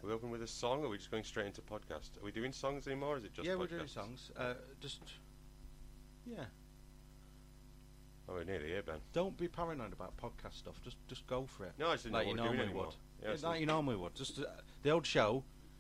We open with a song, or are we just going straight into podcast? Are we doing songs anymore, or is it just podcasts? we're doing songs. Yeah. Oh, we're nearly here, Ben. Don't be paranoid about podcast stuff. Just go for it. No, I just didn't know what we're doing anymore. Yeah, like you normally would. Just the old show,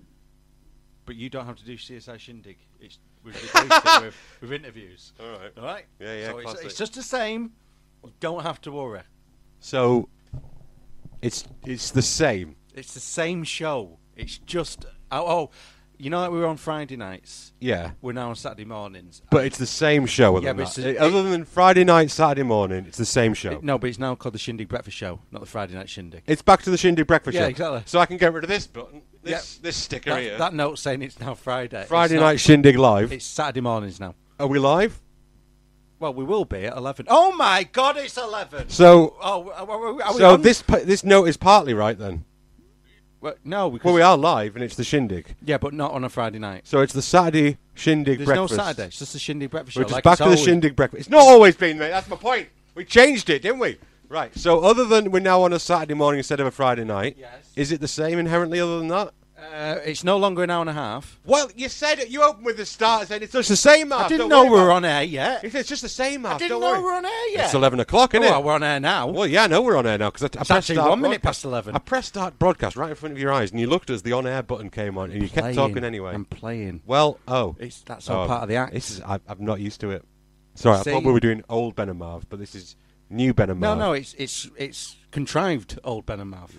but you don't have to do CSI Shindig. We've replaced it with interviews. All right. Yeah, so it's just the same. You don't have to worry. So it's the same. It's the same show. It's just you know, like we were on Friday nights. Yeah. We're now on Saturday mornings. But it's the same show. Other than Friday night, Saturday morning, it's the same show. No, but it's now called the Shindig Breakfast Show, not the Friday Night Shindig. It's back to the Shindig Breakfast Show. Yeah, exactly. So I can get rid of this button, this sticker here. That note saying it's now Friday. Friday night Shindig live. It's Saturday mornings now. Are we live? Well, we will be at 11. Oh my God, it's 11. So, are we so on? this note is partly right then. Well, no, because we are live and it's the Shindig. Yeah, but not on a Friday night. So it's the Saturday Shindig There's breakfast. no Saturday. It's just the Shindig breakfast show. We're just back to the Shindig breakfast. It's not always been, mate. That's my point. We changed it, didn't we? Right. So other than we're now on a Saturday morning instead of a Friday night, yes. Is it the same inherently other than that? It's no longer an hour and a half. Well, you said it. You opened with the start saying it's just the same, Mark. I didn't know we were on air yet. It's just the same, Mark. I didn't know we were on air yet. It's 11 o'clock, isn't it? Well, we're on air now. Well, yeah, I know we're on air now because I it's pressed actually start 1 minute broadcast. past 11. I pressed start broadcast right in front of your eyes, and you looked as the on-air button came on, and you kept talking anyway. I'm playing. Well, that's all part of the act. I'm not used to it. Sorry, I thought we were doing old Ben and Marv, but this is new Ben and Marv. No, it's contrived old Ben and Marv.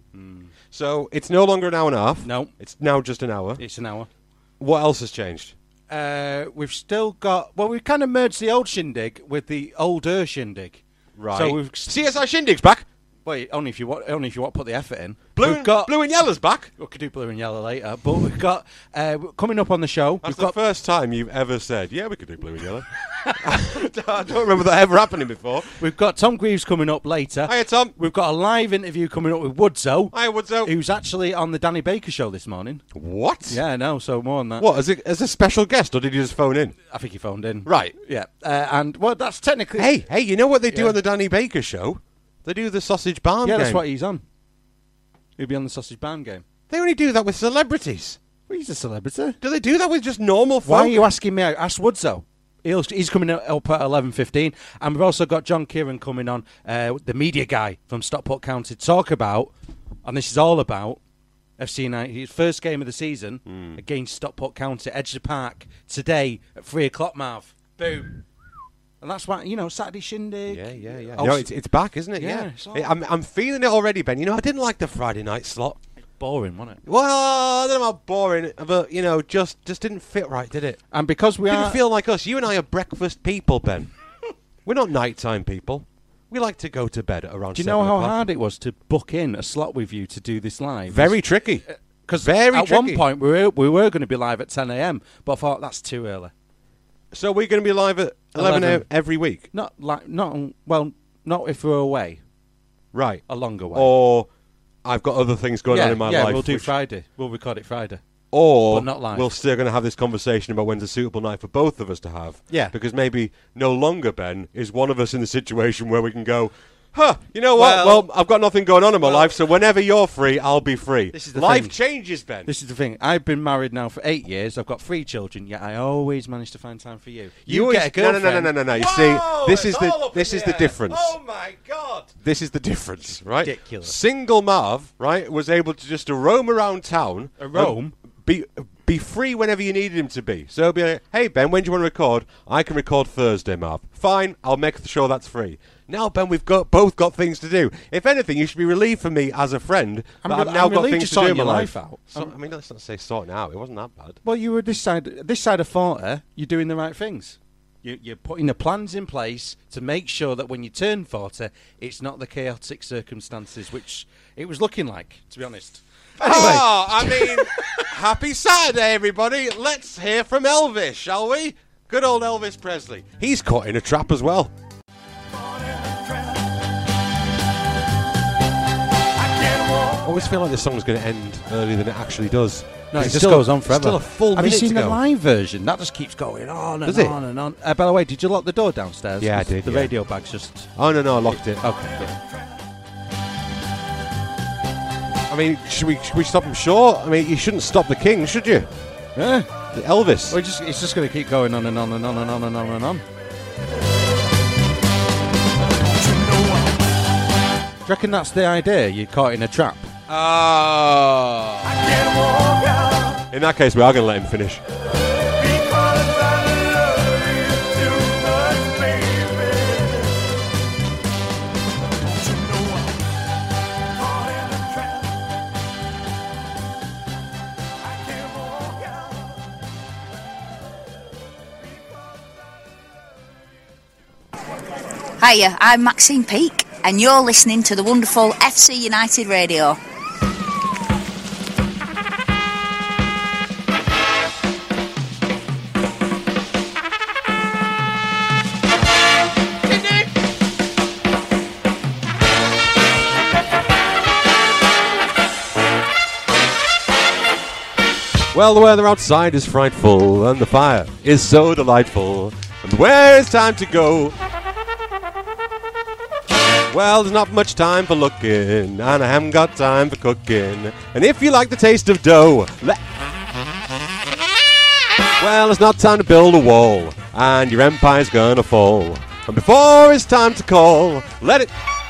So it's no longer an hour and a half. No. It's now just an hour. It's an hour. What else has changed? We've still got... Well, we've kind of merged the old Shindig with the older Shindig. Right. So we've... CSI Shindig's back. Wait, only if you want to put the effort in. Blue and yellow's back. We could do blue and yellow later, but we've got coming up on the show. That's the first time you've ever said, "Yeah, we could do blue and yellow." I don't remember that ever happening before. We've got Tom Greaves coming up later. Hiya, Tom. We've got a live interview coming up with Woodso. Hiya, Woodso. Who's actually on the Danny Baker show this morning. What? Yeah, no. So more on that. What as a special guest, or did you just phone in? I think he phoned in. Right. Yeah. And well, that's technically. Hey, you know what they do on the Danny Baker show? They do the sausage barn game. Yeah, that's what he's on. He'll be on the sausage barn game. They only do that with celebrities. Well, he's a celebrity. Do they do that with just normal folk? Why are you asking me out? Ask Woodso. He's coming up at 11:15. And we've also got John Kieran coming on, the media guy from Stockport County, to talk about, and this is all about, FC United's first game of the season against Stockport County, Edgeley Park, today at 3 o'clock, Marv. Boom. And that's why, Saturday Shindig. Yeah. No, it's back, isn't it? Yeah. I'm feeling it already, Ben. I didn't like the Friday night slot. It's boring, wasn't it? Well, I don't know about boring, but, just didn't fit right, did it? And because we didn't feel like us. You and I are breakfast people, Ben. We're not nighttime people. We like to go to bed at around 7 o'clock. Do you know how hard it was to book in a slot with you to do this live? Very tricky. Because at one point we were going to be live at 10 a.m, but I thought that's too early. So we're going to be live at 11 a.m. every week? Not if we're away. Right. A longer way. Or I've got other things going on in my life. Yeah, we'll do Friday. We'll record it Friday. Or but not live. We're still going to have this conversation about when's a suitable night for both of us to have. Yeah. Because maybe no longer, Ben, is one of us in the situation where we can go, you know what? Well, I've got nothing going on in my life, so whenever you're free, I'll be free. This is the life thing. Changes, Ben. This is the thing. I've been married now for 8 years. I've got 3 children, yet I always manage to find time for you. You get a girlfriend. No. You see, this is the difference. Oh my God! This is the difference, right? Ridiculous. Single Marv, right, was able to just roam around town. Be free whenever you needed him to be. So he'll be like, hey, Ben, when do you want to record? I can record Thursday, Marv. Fine, I'll make sure that's free. Now, Ben, we've both got things to do. If anything, you should be relieved for me as a friend that I've now got things to do in my life. Out. So, let's not say sorting out. It wasn't that bad. Well, you were this side of 40, you're doing the right things. You're putting the plans in place to make sure that when you turn 40, it's not the chaotic circumstances which it was looking like, to be honest. Anyway. Happy Saturday, everybody. Let's hear from Elvis, shall we? Good old Elvis Presley. He's caught in a trap as well. I always feel like this song's going to end earlier than it actually does. No, it just goes on forever. Still a full Have minute you seen to the go. live version? That just keeps going on and on and on. By the way, did you lock the door downstairs? Yeah, I did. The radio bag's just... Oh, no, I locked it. Okay, good. I mean, should we stop him short? I mean, you shouldn't stop the king, should you? Yeah. Elvis. Well, it's just going to keep going on and on and on and on and on and on. Do you reckon that's the idea? You're caught in a trap? In that case, we are going to let him finish. Hiya, I'm Maxine Peake, and you're listening to the wonderful FC United Radio. Well, the weather outside is frightful, and the fire is so delightful. And where it's time to go? Well, there's not much time for looking, and I haven't got time for cooking. And if you like the taste of dough, well, it's not time to build a wall, and your empire's gonna fall. And before it's time to call, let it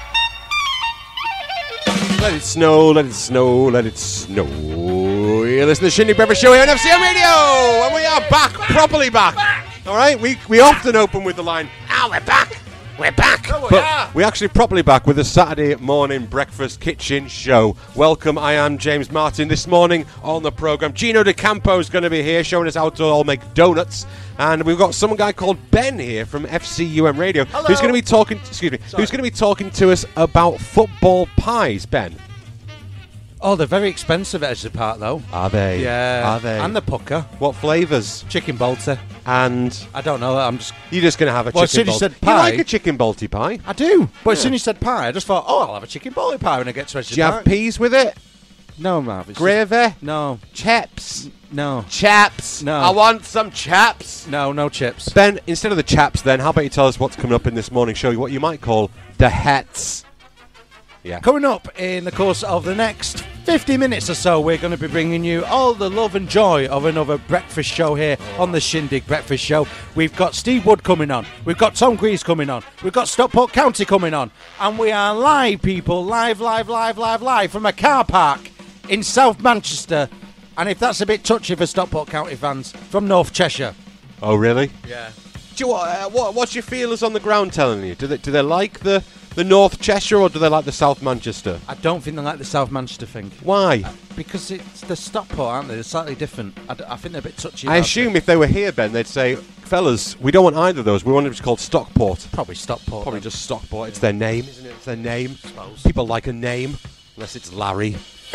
snow, let it snow, let it snow. You're listening to the Shindig Breakfast Show here on FCM Radio, and we are back, properly back. All right, we often open with the line, we're back. We're back! But we're actually properly back with a Saturday morning breakfast kitchen show. Welcome, I am James Martin. This morning on the programme, Gino De Campo is going to be here showing us how to all make donuts. And we've got some guy called Ben here from FCUM Radio. Hello. Who's going to be talking, who's going to be talking to us about football pies, Ben. Oh, they're very expensive at Edge of the Park, though. Are they? Yeah. Are they? And the pucker. What flavours? Chicken bolter. And I don't know. you're just going to have a Well, as chicken soon as you balti. said pie- You like a chicken balti pie? I do. But as Yeah. soon as you said pie, I just thought, I'll have a chicken bolter pie when I get to Edge of Do the you Park. have peas with it? No, Marv. It's Gravy? no. Chaps? No. Chaps? No. I want some chaps. No chips. Ben, instead of the chaps then, how about you tell us what's coming up in this morning show, what you might call the hats. Yeah. Coming up in the course of the next 50 minutes or so, we're going to be bringing you all the love and joy of another breakfast show here on the Shindig Breakfast Show. We've got Steve Wood coming on. We've got Tom Greaves coming on. We've got Stockport County coming on. And we are live, people, live from a car park in South Manchester. And if that's a bit touchy for Stockport County fans, from North Cheshire. Oh, really? Yeah. Do you, what's your feelers on the ground telling you? Do they like the North Cheshire or do they like the South Manchester? I don't think they like the South Manchester thing. Why? Because it's the Stockport, aren't they? They're slightly different. I think they're a bit touchy. I assume if they were here, Ben, they'd say, fellas, we don't want either of those. We want it to be called Stockport. Probably Stockport. Probably then. just Stockport. It's their name, isn't it? It's their name. People like a name, unless it's Larry.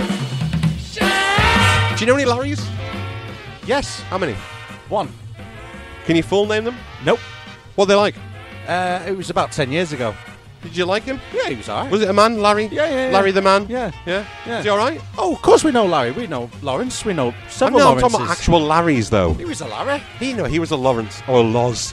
Do you know any Larrys? Yes. How many? One. Can you full name them? Nope. What are they like? It was about 10 years ago. Did you like him? Yeah, he was alright. Was it a man, Larry? Yeah. Larry the man? Yeah. Yeah? Yeah. Is he alright? Oh, of course we know Larry. We know Lawrence. We know I'm several talking Lawrences. about actual Larrys, though. He was a Larry. He was a Lawrence or a Loz.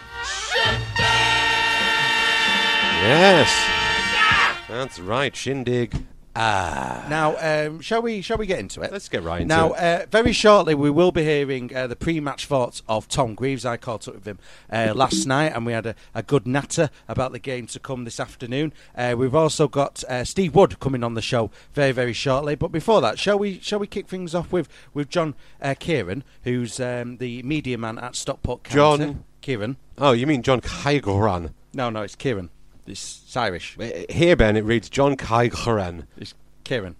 Yes. That's right, Shindig. Now, shall we get into it? Let's get right into Now, it. very shortly, we will be hearing the pre-match thoughts of Tom Greaves. I caught up with him last night, and we had a good natter about the game to come this afternoon. We've also got Steve Wood coming on the show very, very shortly. But before that, shall we kick things off with John Kieran, who's the media man at Stockport County? John Kieran. Oh, you mean John Caigoran? No, it's Kieran. It's Irish. Here, Ben, it reads John Caigoran. It's Kieran.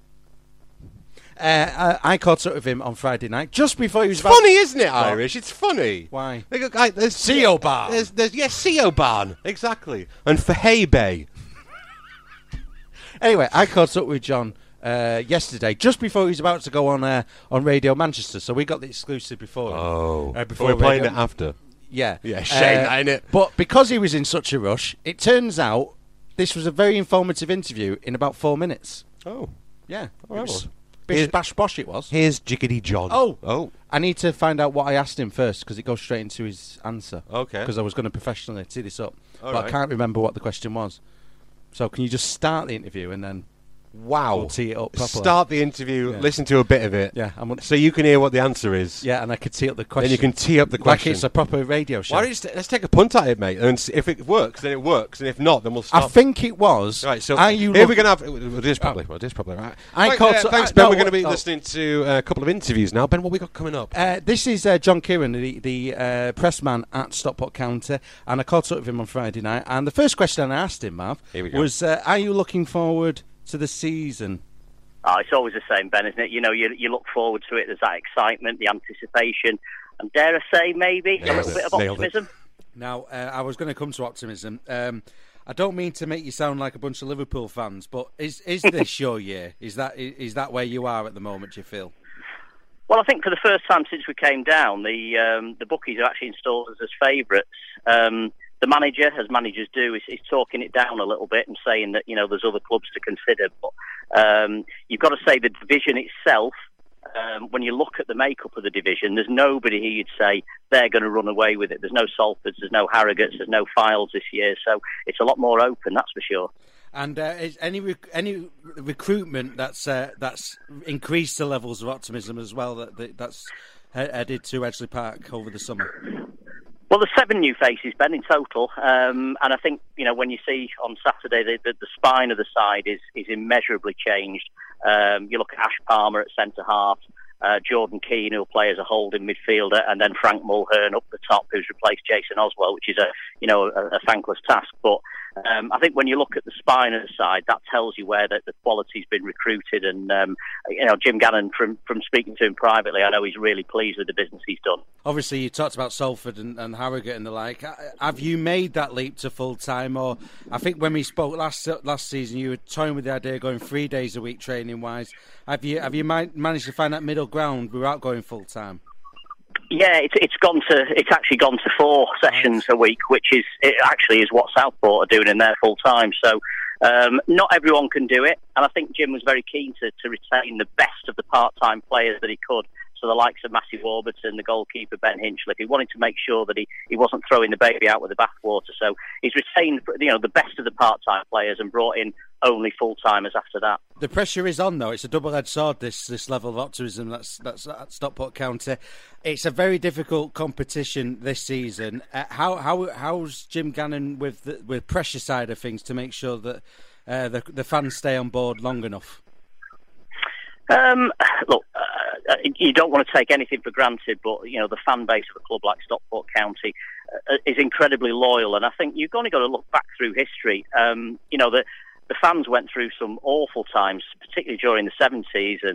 I caught up with him on Friday night, just before he was It's funny, isn't it, Irish? It's funny. Why? There's CO Barn. Yes, CO Barn. Exactly. And for Hay Bay. Anyway, I caught up with John yesterday, just before he was about to go on Radio Manchester, so we got the exclusive before him. Oh. Before we're playing Radio- it after. Yeah. Yeah, shame that, innit? But because he was in such a rush, it turns out this was a very informative interview in about 4 minutes. Oh. Yeah. All right, It was well. bish bash bosh it was. Here's Jiggity John. Oh. I need to find out what I asked him first, because it goes straight into his answer. Okay. Because I was going to professionally tee this up. All but right. I can't remember what the question was. So can you just start the interview and then Wow. We'll tee it up properly. Start the interview, listen to a bit of it. Yeah. So you can hear what the answer is. Yeah, and I could tee up the question. Then you can tee up the question. Like it's a proper radio show. Why don't let's take a punt at it, mate. And if it works, then it works. And if not, then we'll stop. I think it was. Right, so are you here we're going to have... We'll do this properly. Right. Thanks, Ben. We're going to be listening to a couple of interviews now. Ben, what we got coming up? This is John Kieran, the press man at Stockport County, and I caught up with him on Friday night. And the first question I asked him, Mav, was, are you looking forward to the season? Oh, it's always the same, Ben, isn't it? You know, you look forward to it. There's that excitement, the anticipation, and dare I say, maybe a little bit of optimism. Now, I was going to come to optimism. I don't mean to make you sound like a bunch of Liverpool fans, but is this your year? Is that where you are at the moment, do you feel? Well, I think for the first time since we came down, the bookies have actually installed us as favourites. The manager, as managers do, is talking it down a little bit and saying that, you know, there's other clubs to consider. But you've got to say the division itself, when you look at the makeup of the division, there's nobody who you'd say they're going to run away with it. There's no Salfords, there's no Harrogates, there's no Files this year. So it's a lot more open, that's for sure. And is any recruitment that's increased the levels of optimism as well that's headed to Edgeley Park over the summer? Well, there's 7 new faces, Ben, in total, and I think, you know, when you see on Saturday the spine of the side is immeasurably changed. You look at Ash Palmer at centre half, Jordan Keane, who'll play as a holding midfielder, and then Frank Mulhern up the top, who's replaced Jason Oswell, which is a thankless task. But I think when you look at the spine of the side, that tells you where the quality's been recruited. And Jim Gannon, from speaking to him privately, I know he's really pleased with the business he's done. Obviously, you talked about Salford and Harrogate and the like. Have you made that leap to full time? Or I think when we spoke last season, you were toying with the idea of going 3 days a week training wise. Have you managed to find that middle ground without going full time? Yeah, it's actually gone to 4 sessions a week, which is what Southport are doing in their full time. So not everyone can do it, and I think Jim was very keen to retain the best of the part-time players that he could. So the likes of Matthew Warburton, the goalkeeper Ben Hinchliffe, he wanted to make sure that he wasn't throwing the baby out with the bathwater. So he's retained the best of the part-time players and brought in only full-timers after that. The pressure is on, though. It's a double-edged sword, this level of optimism that's at Stockport County. It's a very difficult competition this season. How's Jim Gannon with pressure side of things to make sure that the fans stay on board long enough? Look, you don't want to take anything for granted, but the fan base of a club like Stockport County is incredibly loyal, and I think you've only got to look back through history. The fans went through some awful times, particularly during the 70s, and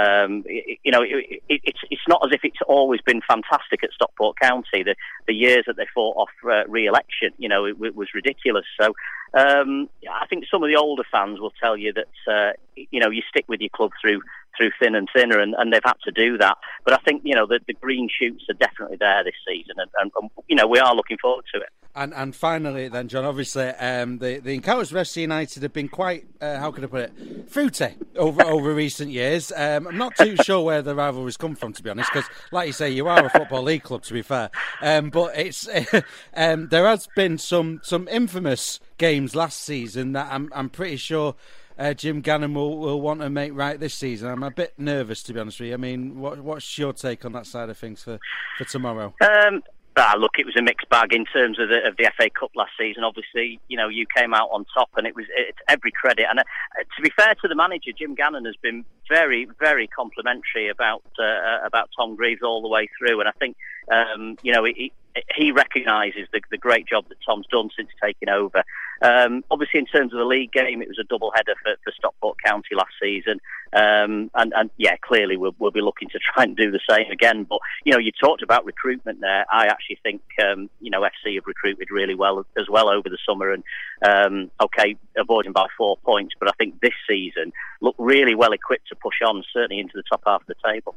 it's not as if it's always been fantastic at Stockport County. The years that they fought off re-election, it was ridiculous. So I think some of the older fans will tell you that you stick with your club through thin and thinner, and they've had to do that. But I think the green shoots are definitely there this season, and we are looking forward to it. And finally, then, John, obviously, the encounters with FC United have been quite, how can I put it, fruity over recent years. I'm not too sure where the rivalries come from, to be honest, because, like you say, you are a Football League club, to be fair. But it's there has been some infamous games last season that I'm pretty sure Jim Gannon will want to make right this season. I'm a bit nervous, to be honest with you. I mean, what's your take on that side of things for tomorrow? Look, it was a mixed bag in terms of the FA Cup last season. Obviously, you came out on top, and it's every credit. And to be fair to the manager, Jim Gannon has been very, very complimentary about Tom Greaves all the way through. And I think he recognises the great job that Tom's done since taking over. Obviously, in terms of the league game, it was a double header for Stockport County last season, and clearly we'll be looking to try and do the same again. But you talked about recruitment there. I actually think FC have recruited really well as well over the summer, and avoiding by 4 points, but I think this season look really well equipped to push on, certainly into the top half of the table.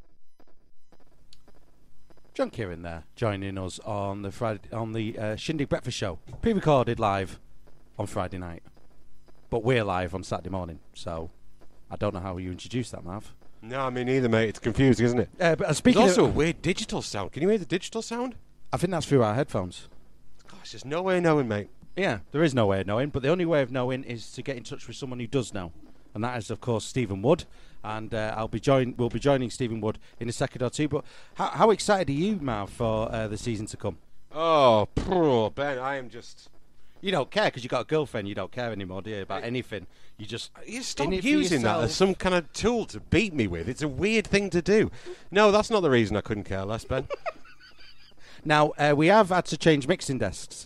John Kieran there, joining us on the Shindig Breakfast Show, pre-recorded live on Friday night, but we're live on Saturday morning. So I don't know how you introduce that, Mav. No, I mean neither, mate. It's confusing, isn't it? But speaking, there's also a weird digital sound. Can you hear the digital sound? I think that's through our headphones. Gosh, there's no way of knowing, mate. Yeah, there is no way of knowing, but the only way of knowing is to get in touch with someone who does know. and that is, of course, Stephen Wood. And we'll be joining Stephen Wood in a second or two. But how excited are you, Marv, for the season to come? Oh, poor Ben, I am just... You don't care because you got a girlfriend. You don't care anymore, do you, about anything? You just stop using that as some kind of tool to beat me with. It's a weird thing to do. No, that's not the reason I couldn't care less, Ben. Now we have had to change mixing desks,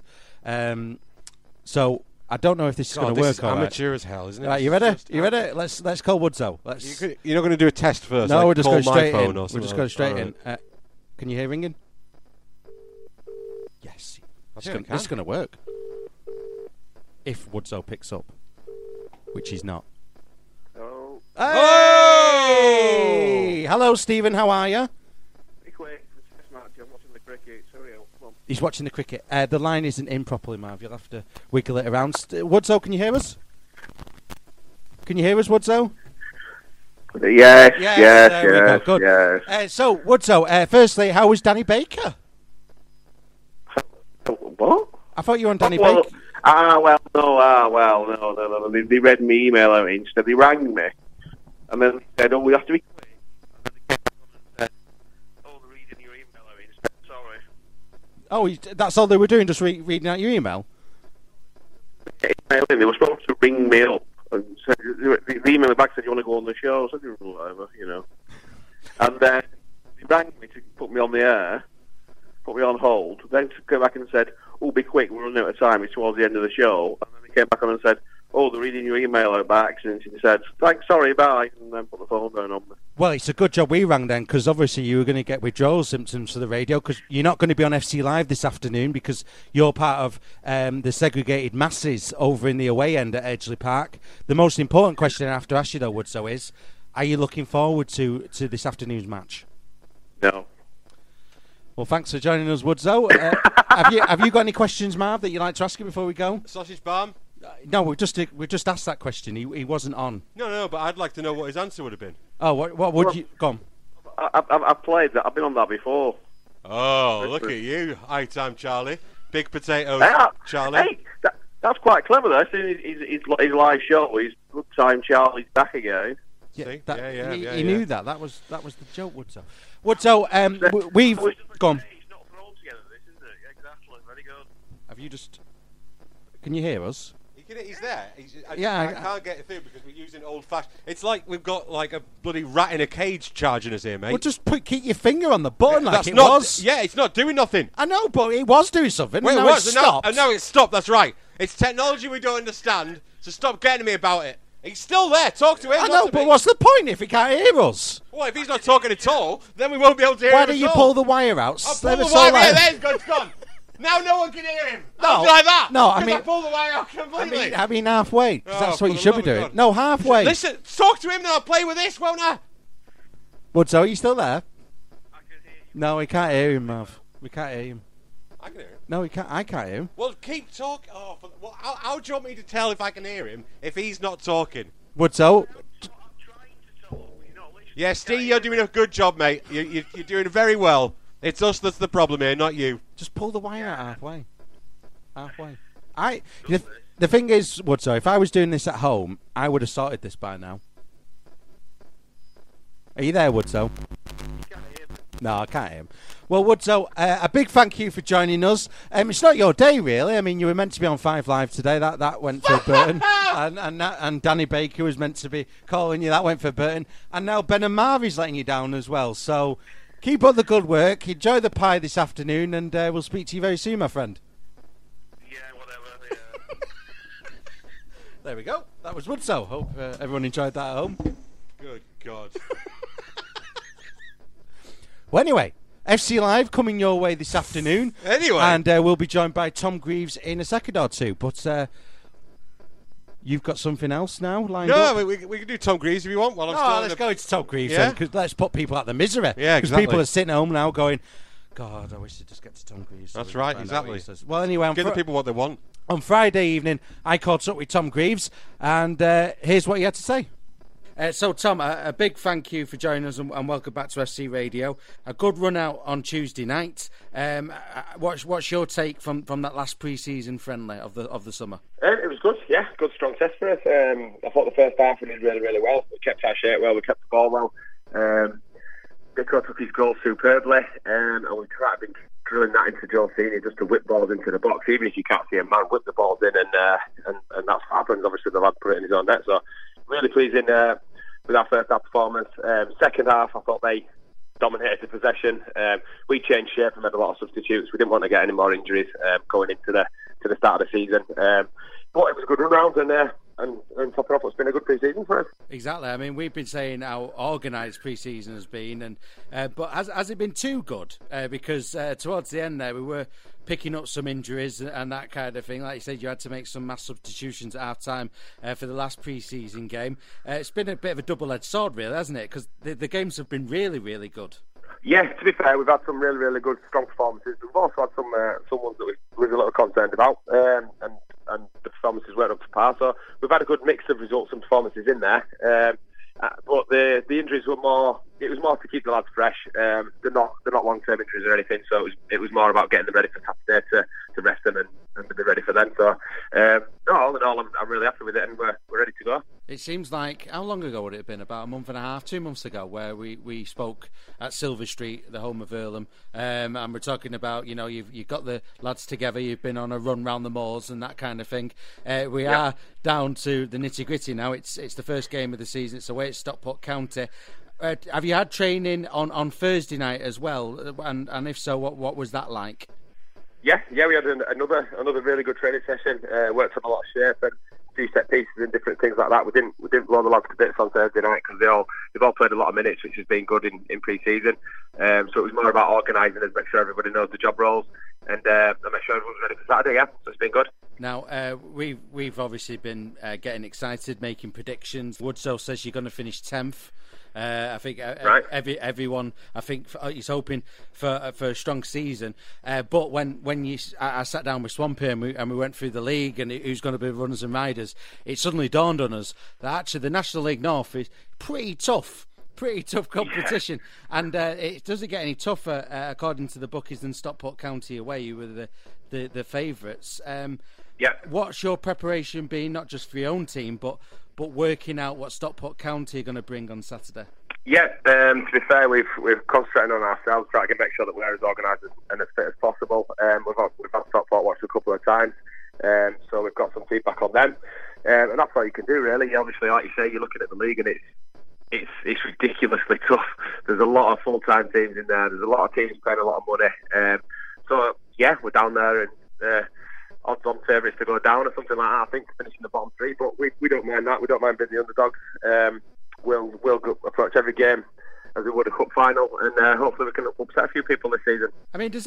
so I don't know if this is going to work. This is amateur as hell, isn't it? Right, you ready? You ready? Let's call Woodso. You're not going to do a test first. No, like we're just going straight in. We're just going straight in. Can you hear ringing? Yes. This is going to work. If Woodso picks up, which he's not. Oh. Hey! Hello, Stephen. How are you? Be quick. I'm watching the cricket. Sorry, come on. He's watching the cricket. The line isn't in properly, Marv. You'll have to wiggle it around. Woodso, can you hear us? Can you hear us, Woodso? Yes. There we go. Good. Yes. So, Woodso, firstly, how was Danny Baker? What? I thought you were on Danny Baker. No. They read me email out instead. They rang me, and then they said, "Oh, we have to be quick." And then they came back on and said, "Oh, they're reading your email out instead. Sorry." Oh, that's all they were doing, just reading out your email? They were supposed to ring me up and said, the email back said, "You want to go on the show?" So I said, "Whatever, you know." And then they rang me to put me on the air, put me on hold. Then to come back and said, "Oh, be quick, we're running out of time. It's towards the end of the show." And then they came back on and said, "Oh, they're reading your email out by accident." And he said, "Thanks, sorry, bye," and then put the phone down on me. Well, it's a good job we rang then, because obviously you were going to get withdrawal symptoms for the radio, because you're not going to be on FC Live this afternoon because you're part of the segregated masses over in the away end at Edgeley Park. The most important question I have to ask you, though, Woodso, is, are you looking forward to this afternoon's match? No. Well, thanks for joining us, Woodso. Have you got any questions, Marv, that you'd like to ask him before we go? Sausage Barm? No, we just asked that question. He wasn't on. No, but I'd like to know what his answer would have been. Oh, what would you... Go on. I've played that. I've been on that before. Oh, look at you. High time, Charlie. Big potatoes, Charlie. Hey, that's quite clever, though. Seeing his live show, his good time, Charlie's back again. Yeah, yeah. He knew that. That was the joke, Woodso. Woodso, we've... Go on. It's not thrown together, this, isn't it? Exactly. Very good. Have you just... Can you hear us? He's there. I can't get it through because we're using old-fashioned... It's like we've got like a bloody rat in a cage charging us here, mate. Well, just keep your finger on the button like it was. Yeah, it's not doing nothing. I know, but it was doing something. Well, now it's stopped. No, it's stopped, that's right. It's technology we don't understand, so stop getting me about it. He's still there. Talk to him. I know, but what's the point if he can't hear us? Well, if he's not talking at all, then we won't be able to hear him. Why don't you pull the wire out? I'll pull the wire out. There, it's gone. Now no one can hear him. No, like that. No, I mean, I pull the wire out completely. I mean halfway. That's what you should be doing. God. No, halfway. Listen, talk to him now. I'll play with this, won't I? Woodso, are you still there? I can hear you. No, we can't hear him, Mav. We can't hear him. I can hear him. No, we can't. I can't hear him. Well, keep talking. Oh, how do you want me to tell if I can hear him if he's not talking? Woodso. Yeah, Steve, you're doing a good job, mate. You're doing very well. It's us that's the problem here, not you. Just pull the wire out halfway. The thing is, Woodso, if I was doing this at home, I would have sorted this by now. Are you there, Woodso? No, I can't hear him. Well, Woodso, a big thank you for joining us. It's not your day, really. I mean, you were meant to be on 5 Live today. That went for Burton. and Danny Baker was meant to be calling you. That went for Burton. And now Ben and Marvy's letting you down as well. So keep up the good work. Enjoy the pie this afternoon, and we'll speak to you very soon, my friend. Yeah, whatever. Yeah. There we go. That was Woodso. Hope everyone enjoyed that at home. Good God. Well, anyway, FC Live coming your way this afternoon. Anyway. And we'll be joined by Tom Greaves in a second or two. But you've got something else now lined up? No, we can do Tom Greaves if you want. Let's go into Tom Greaves then, because let's put people out the misery. Yeah, exactly. Because people are sitting at home now going, God, I wish to just get to Tom Greaves. That's right, exactly. Well, anyway, give the people what they want. On Friday evening, I caught up with Tom Greaves, and here's what he had to say. So, Tom, a big thank you for joining us and welcome back to FC Radio. A good run out on Tuesday night. What's your take from that last pre-season friendly of the summer? It was good, yeah. Good, strong test for us. I thought the first half we did really, really well. We kept our shape well. We kept the ball well. Dico took his goal superbly, and we tried to be drilling that into Joe Senior just to whip balls into the box. Even if you can't see a man, whip the balls in, and that's what happens. Obviously, the lad put it in his own net. So, really pleasing with our first half performance. Second half, I thought they dominated the possession. We changed shape and made a lot of substitutes. We didn't want to get any more injuries going into the start of the season. But it was a good run round, and top it off, it's been a good pre-season for us. Exactly. I mean, we've been saying how organised pre-season has been, but has it been too good? Because towards the end there, we were picking up some injuries and that kind of thing. Like you said, you had to make some mass substitutions at half-time for the last pre-season game. It's been a bit of a double-edged sword, really, hasn't it? Because the games have been really, really good. Yeah, to be fair, we've had some really, really good, strong performances. We've also had some ones that we were a little concerned about, and the performances weren't up to par. So we've had a good mix of results and performances in there. But the injuries were more. It was more to keep the lads fresh. They're not long-term injuries or anything. So it was more about getting them ready for Saturday to rest them and to be ready for them. So all in all, I'm really happy with it, and we're ready to go. It seems like, how long ago would it have been? About a month and a half, 2 months ago, where we spoke at Silver Street, the home of Earlham, and we're talking about, you've got the lads together, you've been on a run round the moors and that kind of thing. We are down to the nitty gritty now. It's the first game of the season. It's away at Stockport County. Have you had training on Thursday night as well? And if so, what was that like? Yeah, we had another really good training session. Worked on a lot of shape and a few set pieces and different things like that. We didn't blow the lads to bits on Thursday night because they've all played a lot of minutes, which has been good in pre-season. So it was more about organising and make sure everybody knows the job roles and make sure everyone's ready for Saturday. Yeah, so it's been good. Now we've obviously been getting excited, making predictions. Woodsoe says you're going to finish 10th. I think everyone, I think, is hoping for a strong season. But when I sat down with Swampy and we went through the league and who's going to be runners and riders, it suddenly dawned on us that actually the National League North is pretty tough competition, and it doesn't get any tougher according to the bookies than Stockport County away. You were the favourites. What's your preparation been, not just for your own team, but working out what Stockport County are going to bring on Saturday? Yeah, to be fair, we've concentrated on ourselves, trying to make sure that we're as organised and as fit as possible. We've had Stockport watched a couple of times, so we've got some feedback on them, and that's all you can do, really. Obviously, like you say, you're looking at the league and it's ridiculously tough. There's a lot of full-time teams in there. There's a lot of teams paying a lot of money. So yeah, we're down there and odds-on favourites to go down or something like that. I think finishing the bottom three, but we don't mind that. We don't mind being the underdogs. We'll approach every game as we would a cup final, and hopefully we can upset a few people this season. I mean, does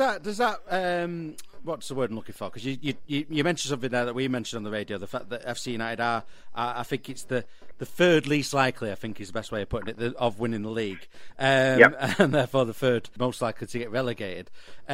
that what's the word I'm looking for? Because you mentioned something there that we mentioned on the radio, the fact that FC United are I think it's the third least likely, I think is the best way of putting it, of winning the league, and therefore the third most likely to get relegated.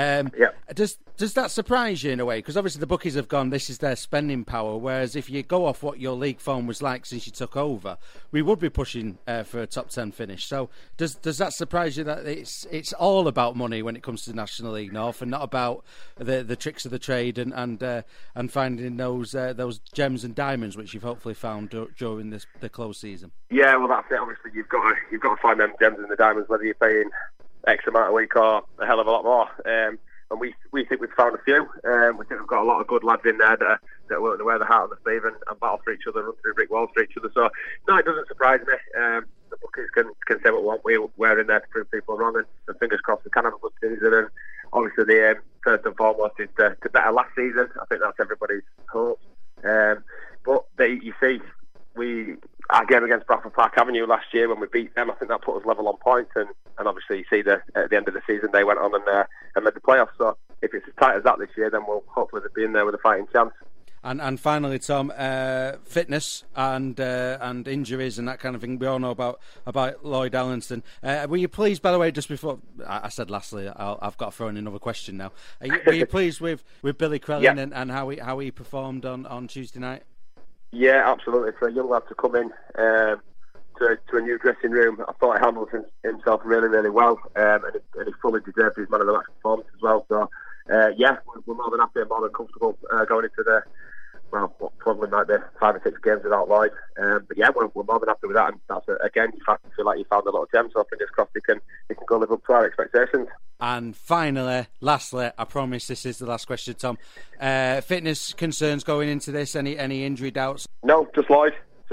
Does that surprise you in a way? Because obviously the bookies have gone, this is their spending power, whereas if you go off what your league form was like since you took over, we would be pushing for a top 10 finish. So does that surprise you that it's all about money when it comes to the National League North and not about the tricks of the trade and finding those gems and diamonds which you've hopefully found during the close season? Yeah, well that's it. Obviously you've got to find them gems and the diamonds, whether you're paying X amount a week or a hell of a lot more. And we think we've found a few. We think we've got a lot of good lads in there that are willing to wear the heart on the sleeve and battle for each other, run through brick walls for each other. So no, it doesn't surprise me. The bookies can say what we want. We're in there to prove people wrong, and fingers crossed we can have a good season. And obviously the aim, first and foremost, is to better last season. I think that's everybody's hope. But you see, our game against Bradford Park Avenue last year when we beat them, I think that put us level on points, and obviously you see at the end of the season they went on and made the playoffs. So if it's as tight as that this year, then we'll hopefully be in there with a fighting chance. And finally, Tom, fitness and injuries and that kind of thing. We all know about Lloyd Allinston. Were you pleased, by the way, just before I said lastly, I've got to throw in another question now. Were you pleased with Billy Crellin and how he performed on Tuesday night? Yeah, absolutely. For a young lad to come in, to a new dressing room. I thought he handled himself really, really well, and he fully deserved his man of the match performance as well. So, we're more than happy and more than comfortable going into the, what probably might be 5 or 6 games without Lloyd. But yeah, we're more than happy with that. And that's again, you feel like you found a little gem. So fingers crossed he can go live up to our expectations. And finally, lastly, I promise this is the last question, Tom. Fitness concerns going into this? Any injury doubts? No, just Lloyd.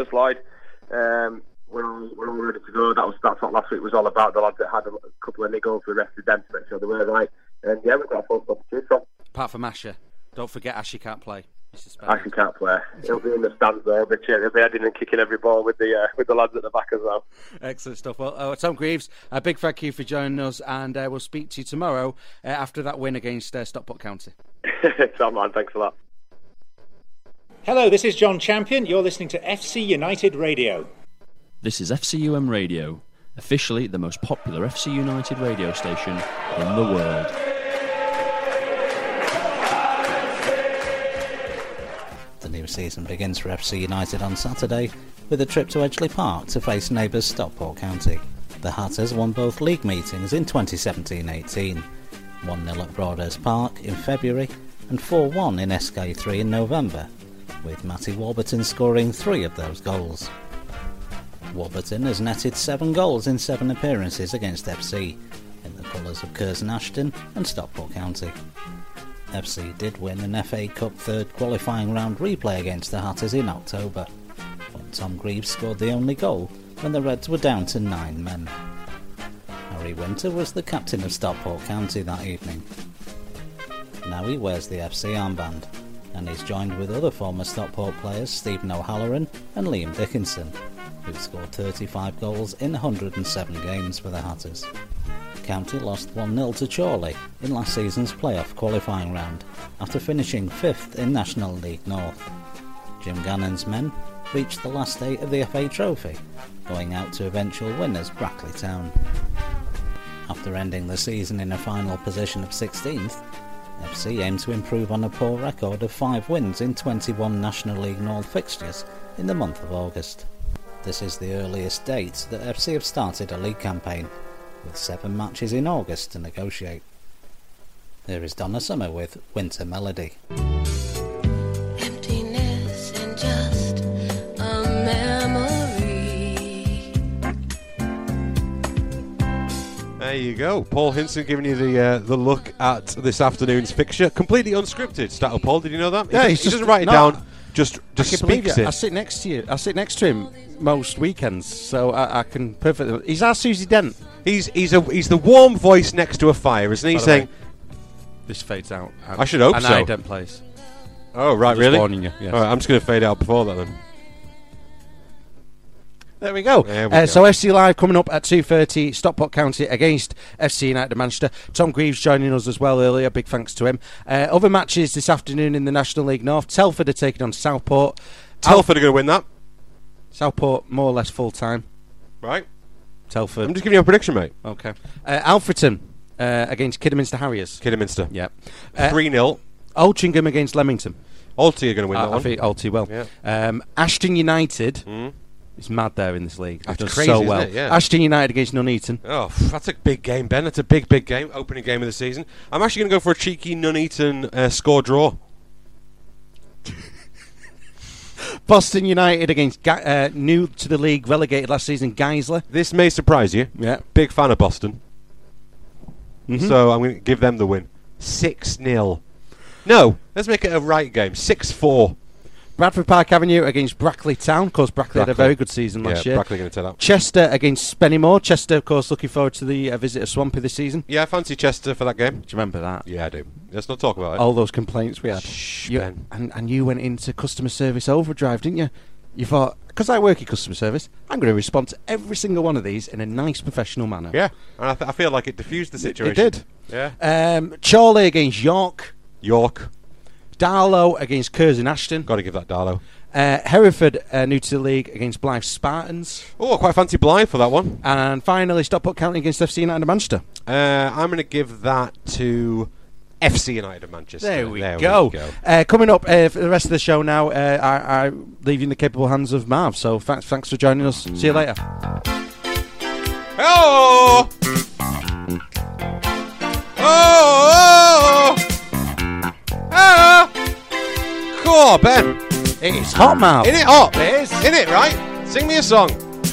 We're all ready to go. That's what last week was all about. The lads that had a couple of niggles, we rested them to make sure they were right. And yeah, we've got a full stop to choose from. Apart from Asher. Don't forget Asher can't play. Asher can't play. He'll be in the stands though. He'll be heading and kicking every ball with the lads at the back as well. Excellent stuff. Well, Tom Greaves, a big thank you for joining us, and we'll speak to you tomorrow after that win against Stockport County. Tom, man, thanks a lot. Hello, this is John Champion. You're listening to FC United Radio. This is FCUM Radio, officially the most popular FC United radio station in the world. The new season begins for FC United on Saturday with a trip to Edgeley Park to face neighbours Stockport County. The Hatters won both league meetings in 2017-18, 1-0 at Broadhurst Park in February and 4-1 in SK3 in November, with Matty Warburton scoring 3 of those goals. Warburton has netted 7 goals in 7 appearances against FC, in the colours of Curzon Ashton and Stockport County. FC did win an FA Cup third qualifying round replay against the Hatters in October, when Tom Greaves scored the only goal when the Reds were down to 9 men. Harry Winter was the captain of Stockport County that evening. Now he wears the FC armband, and he's joined with other former Stockport players Stephen O'Halloran and Liam Dickinson, who scored 35 goals in 107 games for the Hatters. County lost 1-0 to Chorley in last season's playoff qualifying round after finishing 5th in National League North. Jim Gannon's men reached the last 8 of the FA Trophy, going out to eventual winners Brackley Town. After ending the season in a final position of 16th, FC aimed to improve on a poor record of 5 wins in 21 National League North fixtures in the month of August. This is the earliest date that FC have started a league campaign, with 7 matches in August to negotiate. Here is Donna Summer with Winter Melody. Emptiness and just a memory. There you go. Paul Hinson giving you the look at this afternoon's fixture. Completely unscripted, Stato Paul. Did you know that? Yeah, he doesn't write it down. Just speaks it. I sit next to you. I sit next to him most weekends, so I can perfectly. He's our Susie Dent. He's the warm voice next to a fire, isn't he? Saying, "This fades out." I should hope and so. I don't place. Oh right, I'm really? Warning you. Yes. All right, I'm just going to fade out before that then. There we go. So FC Live coming up at 2:30, Stockport County against FC United of Manchester. Tom Greaves joining us as well earlier. Big thanks to him. Other matches this afternoon in the National League North. Telford are taking on Southport. Telford are going to win that. Southport more or less full time. Right. Telford. I'm just giving you a prediction, mate. Okay. Alfreton against Kidderminster Harriers. Kidderminster. Yeah. 3-0. Altrincham against Leamington. Alty are going to win that one. I think Alty will. Yeah. Ashton United. It's mad there in this league. They've done crazy, so well. isn't it? Yeah. Ashton United against Nuneaton. Oh, that's a big game, Ben. That's a big game. Opening game of the season. I'm actually going to go for a cheeky Nuneaton score draw. Boston United against new to the league, relegated last season, Geisler. This may surprise you. Yeah. Big fan of Boston. So I'm going to give them the win. 6-0. No, let's make it a right game. 6-4. Bradford Park Avenue against Brackley Town. Of course, Brackley had a very good season last year. Brackley going to take that. Chester against Spennymoor. Chester, of course, looking forward to the visit of Swampy this season. Yeah, I fancy Chester for that game. Do you remember that? Yeah, I do. Let's not talk about it. All those complaints we had. Ben. And you went into customer service overdrive, didn't you? You thought, because I work in customer service, I'm going to respond to every single one of these in a nice, professional manner. Yeah, and I feel like it diffused the situation. It did. Yeah. Chorley against York. Darlow against Curzon Ashton. Got to give that Darlow. Hereford, new to the league, against Blythe Spartans. Oh, I quite fancy Blythe for that one. And finally, Stockport County against FC United of Manchester. I'm going to give that to FC United of Manchester. There we go. Coming up for the rest of the show now, I leave you in the capable hands of Marv. So thanks for joining us. See you later. Oh! Oh! Oh! Cool, Ben. It's hot, Marv. Isn't it hot? It is. Isn't it, right? Sing me a song.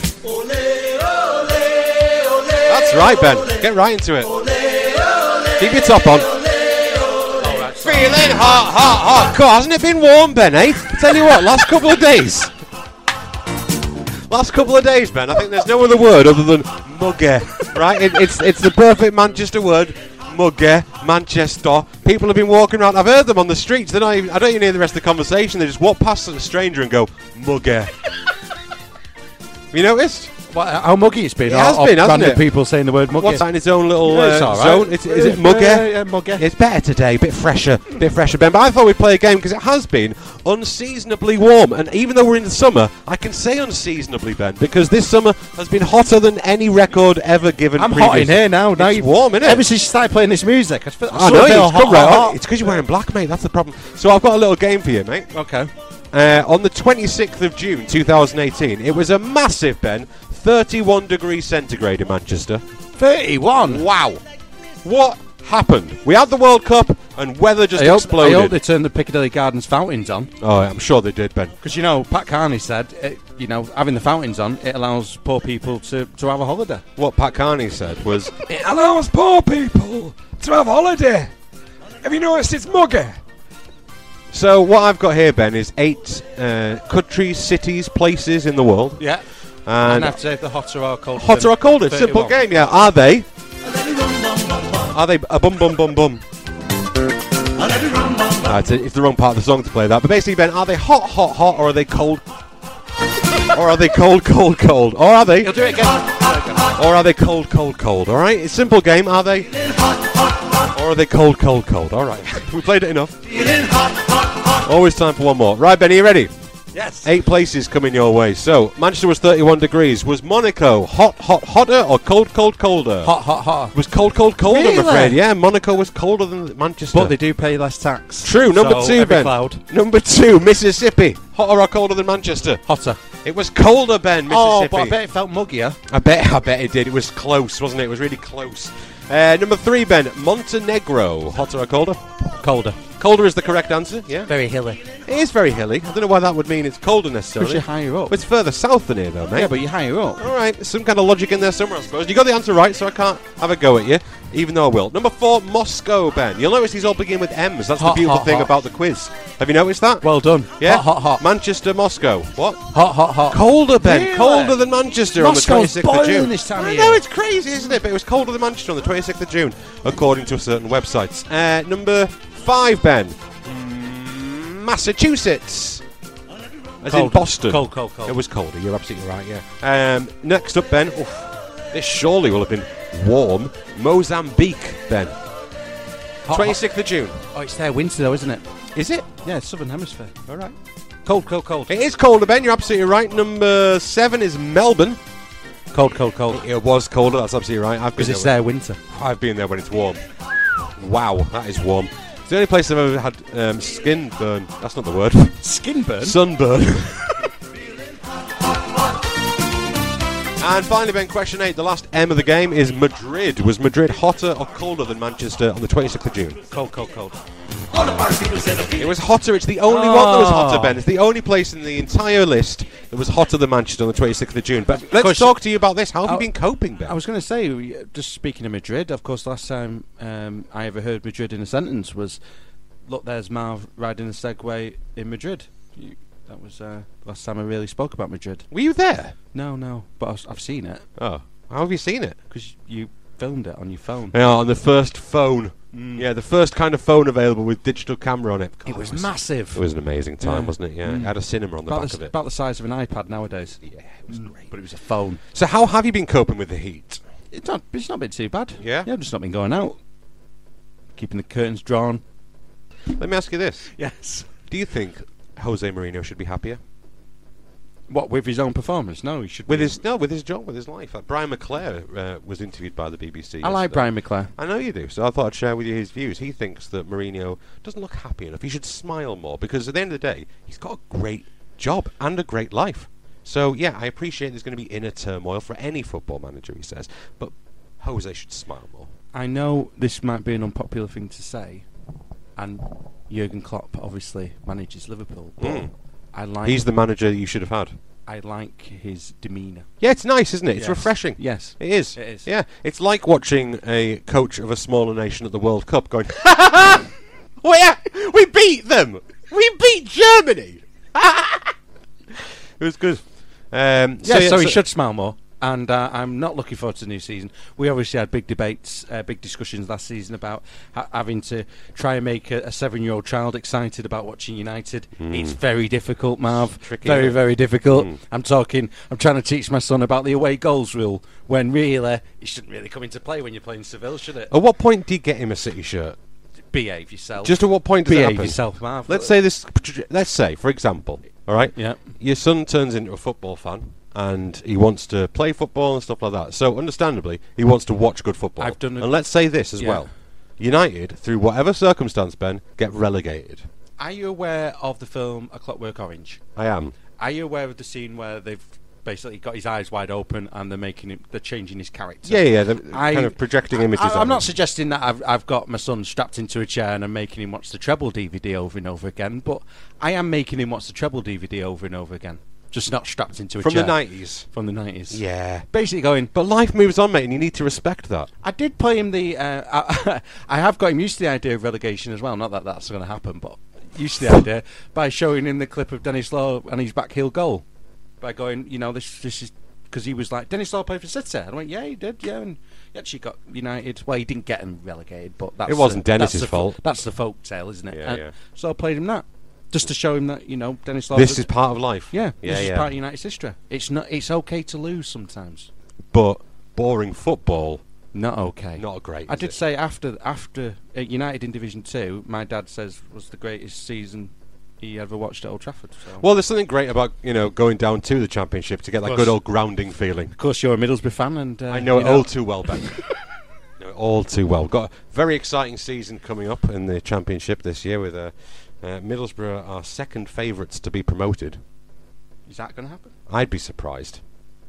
That's right, Ben. Get right into it. Keep your top on. Feeling hot, hot, hot. God, hasn't it been warm, Ben, eh? Tell you what, last couple of days. Last couple of days, Ben. I think there's no other word other than muggy, right? It's the perfect Manchester word. Muggy, Manchester. People have been walking around. I've heard them on the streets. I don't even hear the rest of the conversation. They just walk past a stranger and go, muggy. Have you noticed? How muggy it's been. It has been, hasn't it? People saying the word muggy. What's that in its own little zone? Is it muggy? Yeah, muggy. It's better today, a bit fresher, Ben. But I thought we'd play a game because it has been unseasonably warm. And even though we're in the summer, I can say unseasonably, Ben, because this summer has been hotter than any record ever given. I'm hot in here now. It's warm, isn't it? Ever since you started playing this music, I know, it's because you're wearing black, mate. That's the problem. So I've got a little game for you, mate. Okay. On the 26th of June 2018, it was a massive, Ben, 31 degrees centigrade in Manchester. 31? Wow. What happened? We had the World Cup and weather just exploded. I hope they turned the Piccadilly Gardens fountains on. Oh, I'm sure they did, Ben. Because, Pat Carney said, having the fountains on, it allows poor people to have a holiday. What Pat Carney said was, it allows poor people to have a holiday. Have you noticed it's muggy? So what I've got here, Ben, is 8 countries, cities, places in the world. Yeah. And I have to say the hotter or colder. Hotter or colder. Simple game, yeah. Are they a bum bum bum bum? It's the wrong part of the song to play that. But basically, Ben, are they hot, hot, hot, or are they cold? Or are they cold, cold, cold? Or are they? You'll do it again. Or are they cold, cold, cold? All right. It's a simple game. Are they? Or are they cold, cold, cold? All right. We played it enough. Always time for one more. Right, Ben, are you ready? Yes. 8 places coming your way. So, Manchester was 31 degrees. Was Monaco hot, hot, hotter, or cold, cold, colder? Hot, hot, hot. Was cold, cold, colder, really? I'm afraid. Yeah, Monaco was colder than Manchester. But they do pay less tax. True. Number 2, Ben. Cloud. Number 2, Mississippi. Hotter or colder than Manchester? Hotter. It was colder, Ben, Mississippi. Oh, but I bet it felt muggier. I bet it did. It was close, wasn't it? It was really close. Number 3, Ben, Montenegro. Hotter or colder? Colder. Colder is the correct answer, yeah? Very hilly. It is very hilly. I don't know why that would mean it's colder necessarily. Because you're higher up. But it's further south than here, though, mate. Yeah, but you're higher up. All right, there's some kind of logic in there somewhere, I suppose. You got the answer right, so I can't have a go at you, even though I will. Number 4, Moscow, Ben. You'll notice these all begin with M's. That's hot, the beautiful hot, thing hot. about the quiz. Have you noticed that? Well done. Yeah? Hot, hot, hot. Manchester, Moscow. What? Hot, hot, hot. Colder, Ben. Really? Colder than Manchester Moscow's on the 26th of June. this time of I year. know, it's crazy, isn't it? But it was colder than Manchester on the 26th of June, according to certain websites. Number 5, Ben. Massachusetts. As in Boston. Cold. It was colder, you're absolutely right, yeah. Next up, Ben. This surely will have been warm. Mozambique, Ben. 26th of June. Oh, it's their winter, though, isn't it? Is it? Yeah, Southern Hemisphere. All right. Cold. It is colder, Ben. You're absolutely right. Number 7 is Melbourne. Cold. It was colder. That's absolutely right. Because it's their winter. I've been there when it's warm. Wow, that is warm. It's the only place I've ever had skin burn. That's not the word. Skin burn? Sunburn. And finally, Ben, question 8. The last M of the game is Madrid. Was Madrid hotter or colder than Manchester on the 26th of June? Cold. It was hotter. It's the only one that was hotter, Ben. It's the only place in the entire list that was hotter than Manchester on the 26th of June. But let's talk to you about this. How have you been coping, Ben? I was going to say, just speaking of Madrid, of course, last time I ever heard Madrid in a sentence was, look, there's Marv riding a Segway in Madrid. That was the last time I really spoke about Madrid. Were you there? No, but I've seen it. Oh, how have you seen it? Because you filmed it on your phone. Yeah, on the first phone. Yeah, the first kind of phone available with digital camera on it. God, it was massive. It was an amazing time, wasn't it? Yeah, it had a cinema on the back of it. About the size of an iPad nowadays. Yeah, it was great. But it was a phone. So how have you been coping with the heat? It's not been too bad. Yeah? Yeah, I've just not been going out. Keeping the curtains drawn. Let me ask you this. Yes. Do you think Jose Mourinho should be happier? What, with his own performance? No, he should. With his job, with his life. Brian McClare was interviewed by the BBC. I like Brian McClare. I know you do. So I thought I'd share with you his views. He thinks that Mourinho doesn't look happy enough. He should smile more because at the end of the day, he's got a great job and a great life. So yeah, I appreciate there's going to be inner turmoil for any football manager. He says, but Jose should smile more. I know this might be an unpopular thing to say, and Jurgen Klopp obviously manages Liverpool, but he's the manager you should have had. I like his demeanour. Yeah, it's nice, isn't it? It's Yes. refreshing. Yes. It is. It is. Yeah, it's like watching a coach of a smaller nation at the World Cup going, "Ha ha ha! We beat them! We beat Germany!" It was good. So he should smile more. And I'm not looking forward to the new season. We obviously had big debates, big discussions last season about having to try and make a 7-year-old child excited about watching United. It's very difficult, Marv. Tricky, very, isn't it? very difficult. I'm trying to teach my son about the away goals rule, when really it shouldn't really come into play when you're playing Seville, should it? At what point do you get him a City shirt? Behave yourself. Just at what point does it Behave happen? yourself, Marv. Let's say, for example, all right? Yeah. Your son turns into a football fan, and he wants to play football and stuff like that. So, understandably, he wants to watch good football. And let's say this as well. United, through whatever circumstance, Ben, get relegated. Are you aware of the film A Clockwork Orange? I am. Are you aware of the scene where they've basically got his eyes wide open and they're changing his character? Yeah, they're kind of projecting images on I'm him. not suggesting that I've got my son strapped into a chair and I'm making him watch the Treble DVD over and over again, but I am making him watch the Treble DVD over and over again. Just not strapped into a chair. From the 90s? From the 90s. Yeah. Basically going... But life moves on, mate, and you need to respect that. I did play him the... I have got him used to the idea of relegation as well. Not that that's going to happen, but used to the idea by showing him the clip of Dennis Law and his backheel goal. By going, this is... Because he was like, Dennis Law played for City. And I went, yeah, he did, yeah. And he actually got United... Well, he didn't get him relegated, but that's... It wasn't Dennis's fault. That's the folk tale, isn't it? Yeah. So I played him that. Just to show him that, Dennis Law... This is part of life. Yeah, this is part of United's history. It's okay to lose sometimes. But boring football... Not okay. Not great, I did say after United in Division 2, my dad says was the greatest season he ever watched at Old Trafford. So. Well, there's something great about, going down to the Championship to get that good old grounding feeling. Of course, you're a Middlesbrough fan, and... I know it all too well, Ben. Know it all too well. Got a very exciting season coming up in the Championship this year with... Middlesbrough are second favourites to be promoted. Is that going to happen? I'd be surprised.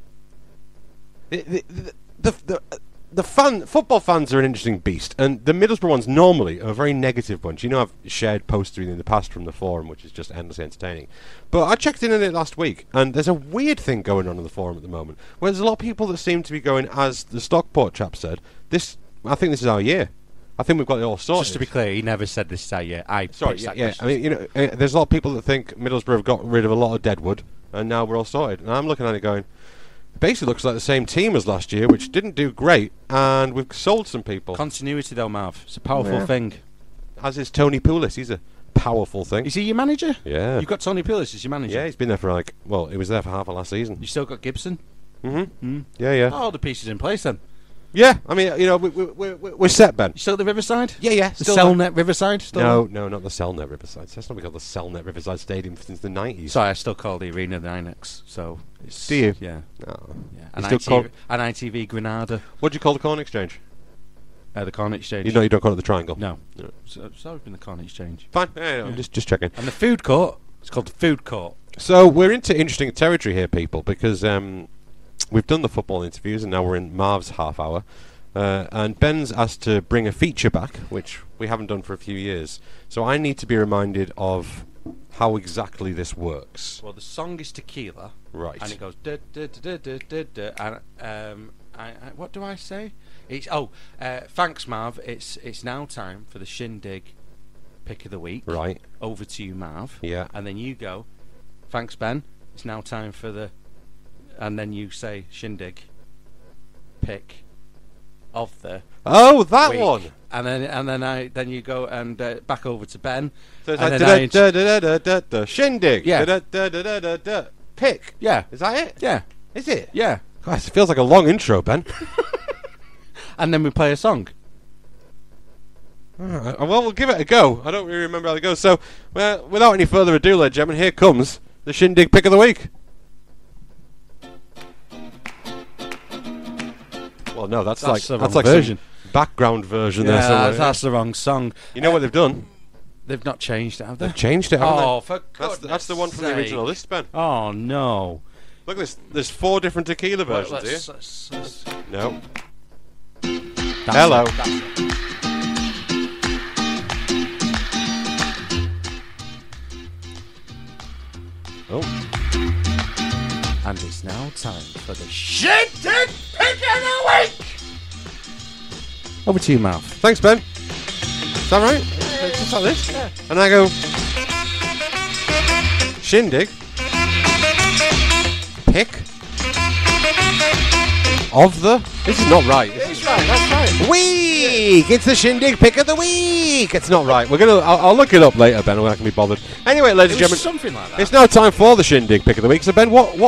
Football fans are an interesting beast, and the Middlesbrough ones normally are a very negative bunch. I've shared postering in the past from the forum, which is just endlessly entertaining. But I checked in on it last week, and there's a weird thing going on in the forum at the moment, where there's a lot of people that seem to be going, as the Stockport chap said, I think this is our year. I think we've got it all sorted. Just to be clear, he never said this is our year. Sorry, yeah. I mean, there's a lot of people that think Middlesbrough have got rid of a lot of deadwood, and now we're all sorted. And I'm looking at it going, it basically looks like the same team as last year, which didn't do great, and we've sold some people. Continuity, though, Marv. It's a powerful thing. As is Tony Pulis. He's a powerful thing. Is he your manager? Yeah. You've got Tony Pulis as your manager? Yeah, he's been there for he was there for half of last season. You still got Gibson? Mm-hmm. Yeah. All the pieces in place, then. Yeah, I mean, we're set, Ben. You still at the Riverside? Yeah. The Cellnet Riverside? No, not the Cellnet Riverside. That's not because the Cellnet Riverside Stadium since the 90s. Sorry, I still call the arena the Inex. So do you? Yeah. Oh. Yeah. An ITV Granada. What do you call the Corn Exchange? The Corn Exchange. You don't call it the Triangle? No. So it's always been the Corn Exchange. Fine. Yeah. I'm just checking. And the food court, it's called the Food Court. So we're into interesting territory here, people, because we've done the football interviews and now we're in Marv's half hour. And Ben's asked to bring a feature back, which we haven't done for a few years. So I need to be reminded of how exactly this works. Well, the song is Tequila. Right. And it goes... Da, da, da, da, da, da, and what do I say? It's thanks, Marv. It's now time for the Shindig Pick of the Week. Right. Over to you, Marv. Yeah. And then you go, thanks, Ben. It's now time for the... And then you say Shindig Pick... of the that week. one, and then you go and back over to Ben. So it's like Shindig, pick. Yeah, is that it? Yeah, is it? Yeah. Gosh, it feels like a long intro, Ben. And then we play a song. Well, we'll give it a go. I don't really remember how it goes. So, without any further ado, ladies and gentlemen, here comes the Shindig Pick of the Week. Well, no, that's the like wrong some version. background version there. Yeah, somewhere. that's the wrong song. You know what they've done? They've not changed it, have they? They've changed it, haven't Oh, they? for That's the one from the original list, Ben. Oh, no. Look at this. There's 4 different tequila versions Let's- here. let's- No. That's Hello. it, that's it. Oh. And it's now time for the Shindig Pick of the Week! Over to you, Mouth. Thanks, Ben. Is that right? It's just like this? Yeah. And I go... Shindig. Pick. Of the... This is not right. It's right, that's right. Week! It's the Shindig Pick of the Week! It's not right. I'll look it up later, Ben, when I can be bothered. Anyway, ladies and It was gentlemen... something like that. It's now time for the Shindig Pick of the Week. So, Ben, what?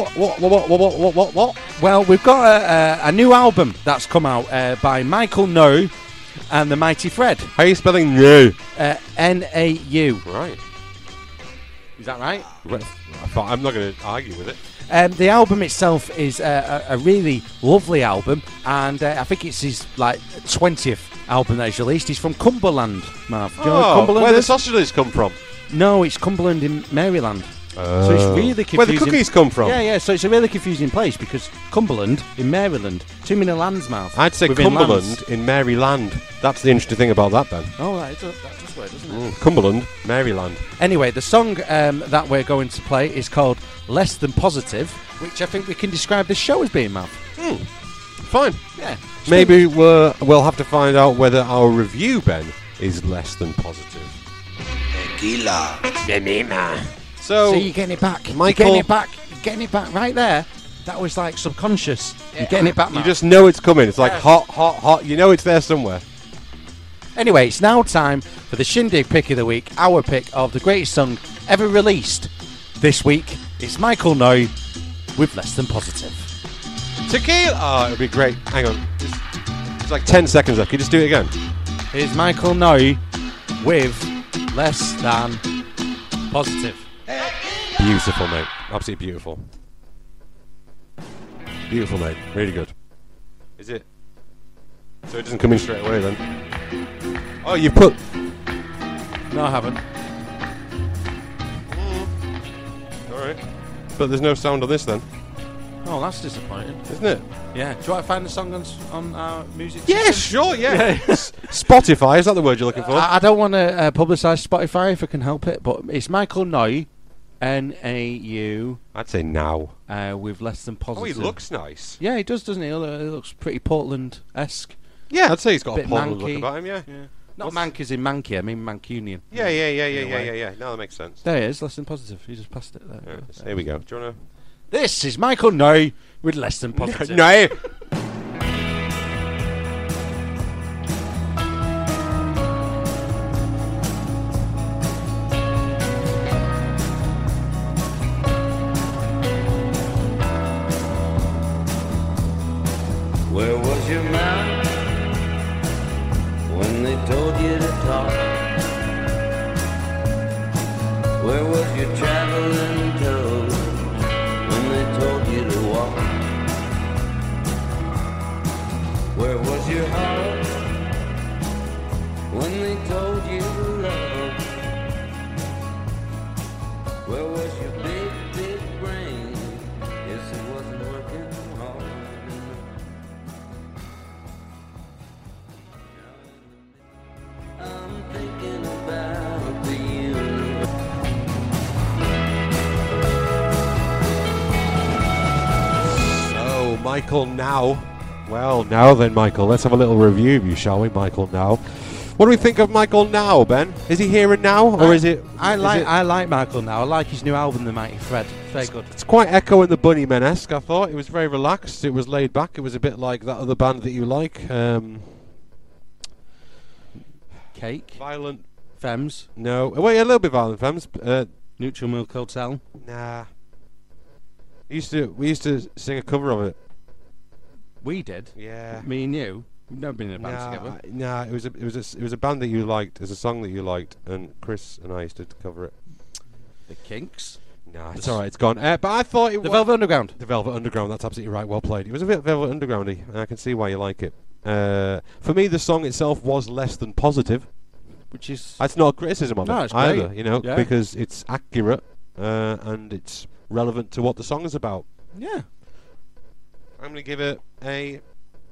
Well, we've got a new album that's come out by Michael No and the Mighty Fred. How are you spelling no? N-A-U. Right. Is that right? I'm not going to argue with it. The album itself is a really lovely album, and I think it's his 20th album that he's released. He's from Cumberland, Marv. Do you know where Cumberland where the is? sausages come from? No, it's Cumberland in Maryland. So it's really confusing. Where the cookies come from? Yeah, so it's a really confusing place because Cumberland in Maryland, too many lands, Marv. I'd say within Cumberland lands. in Maryland. That's the interesting thing about that, Ben. Oh, that does work, doesn't it? Cumberland, Maryland. Anyway, the song that we're going to play is called Less Than Positive, which I think we can describe this show as being, Marv. Fine. Yeah. Maybe we'll have to find out whether our review, Ben, is less than positive. Tequila. So, you're getting it back. Michael- You're getting it back right there. That was like subconscious. You're getting it back, you Marv. just know it's coming. It's like hot, hot, hot. You know it's there somewhere. Anyway, it's now time for the Shindig Pick of the Week, our pick of the greatest song ever released. This week, it's Michael Noy with Less Than Positive. Tequila! Oh, it'd be great. Hang on. It's like 10 seconds left. Can you just do it again? Here's Michael Noy with Less Than Positive. Beautiful, mate. Absolutely beautiful. Beautiful, mate. Really good. Is it? So it doesn't come in straight away then? Oh, you put... No, I haven't. Alright. But there's no sound on this then? Oh, that's disappointing. Isn't it? Yeah. Do you want to find the song on our music Yeah, system? sure, yeah. Spotify, is that the word you're looking for? I don't want to publicise Spotify if I can help it, but it's Michael Noy, N-A-U. I'd say now. With Less Than Oh, Positive. he looks nice. Yeah, he does, doesn't he? He looks pretty Portland-esque. Yeah, I'd say he's got a Bit Portland manky. look about him, yeah. Not Mankey's in Mankey, I mean Mancunian. Yeah. No, that makes sense. There he is, Less Than Positive. He just passed it there. Yeah, here we go. Do you want This is Michael Noy with Less Than Positive. to... No! Where was your mouth when they told you to talk? Where was your traveling toes when they told you to walk? Where was your heart when they told you to love? Where was your big, big brain? Yes, it wasn't working hard. I'm thinking about the universe. So, Michael Now. Well, now then, Michael, let's have a little review of you, shall we, Michael Now? What do we think of Michael Now, Ben? Is he here and now, or is it... I like Michael now. I like his new album, The Mighty Fred. Very good. It's quite Echo and the Bunnymen-esque, I thought. It was very relaxed. It was laid back. It was a bit like that other band that you like. Cake. Violent... Femmes. No. Wait, a little bit Violent Femmes. Neutral Milk Hotel. Nah. We used to sing a cover of it. We did? Yeah. Me and you? We've never been in a band together. Nah, it was a band that you liked. It was a song that you liked, and Chris and I used to cover it. The Kinks? No, it's all right. It's gone. But I thought it was... The Velvet Underground. The Velvet Underground, that's absolutely right. Well played. It was a bit Velvet Underground-y, and I can see why you like it. For me, the song itself was less than positive. Which is... It's not a criticism of it it's either, great. you know, Yeah. because it's accurate and it's relevant to what the song is about. Yeah. I'm going to give it a...